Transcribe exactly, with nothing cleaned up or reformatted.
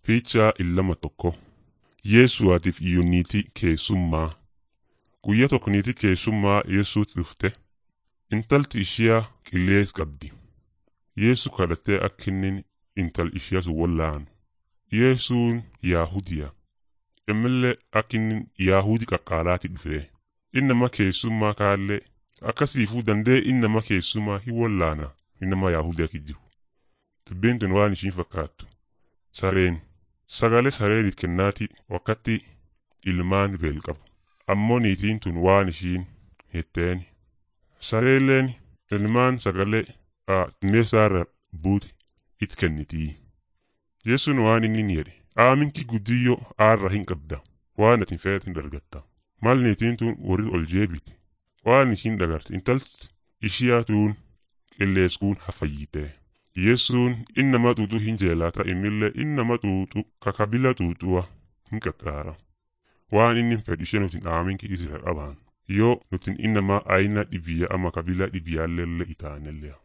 Fiichaa illama tokko Yesuuatiif iyyuu niitii keessummaa. Guyyaa tokko niitii keessummaa Yesuutti dhufte. Intalti ishiyaa qillees qabdi. Yesu kadhattee akka inni intal ishiyaa sun wallaanu. Yesuun Yaahudiya. Immillee akka inni Yaahudi qaqqaalaati dhufe. Innama keessummaa kaallee akkasiifuu danda'e innama keessummaa hin wallaana innama Yaahudiya jiru. Tubbeen tun waan ishiin fakkaattu. Sareen sagalee sareenit kennaati wakkatti ilmaan beel qabu. Ammoo niitiin tun waan ishiin hetteeni. Sareelleen ilmaan sagalee meesaarra buute it kennitii. Yesuun waan inni jedhe aaminki guddiyyoo aarra hin qabda waan atin feet hin dargatta. Mal niitiin tun warri ol jeebite waan ishiin dhagarte intalti ishiyaa tuun qilleeskuun hafayyite. Yesuun innama xuuxuu hin jeelata imillee innama xuuxuu kakabila xuuxuwa hin qaqqaara. Waan inni fedhu ishee nutin aaminki isirra qabaan yoo nutin innama ayina dhibiyya ama kabila dhibiyyaallee itaanellee.